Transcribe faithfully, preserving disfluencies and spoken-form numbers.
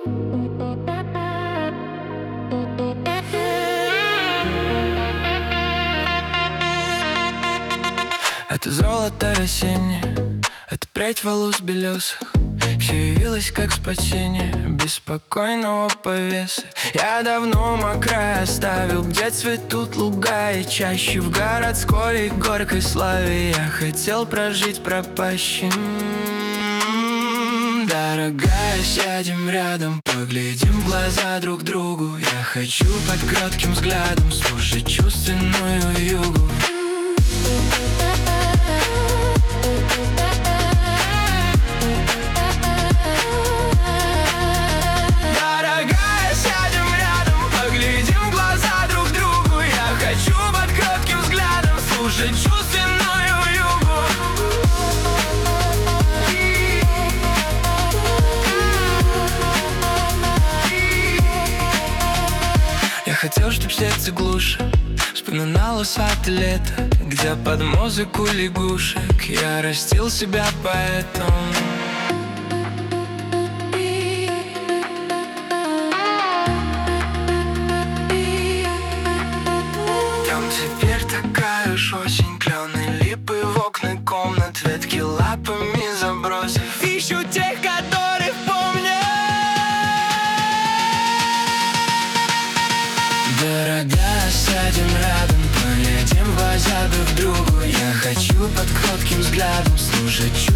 Это золото осеннее, это прядь волос белесых. Все явилось как спасение беспокойного повесы. Я давно мокрое оставил, где цветут луга и чаще. В городской и горькой славе я хотел прожить пропащим. Дорогая, сядем рядом, поглядим в глаза друг другу. Я хочу под кротким взглядом слушать чувственную югу. Дорогая, сядем рядом, поглядим в глаза друг другу. Я хочу под кротким взглядом слушать чувственную югу. Я хотел, чтоб сердце глуше вспоминало сад и лето, где под музыку лягушек я растил себя поэтом. Там теперь такая уж осень, клены, липы в окна комнат, ветки лапами забросив ищу тех, которых помнят. Дорогая, сядем рядом, поедем в глаза друг другу. Я хочу под кротким взглядом слушать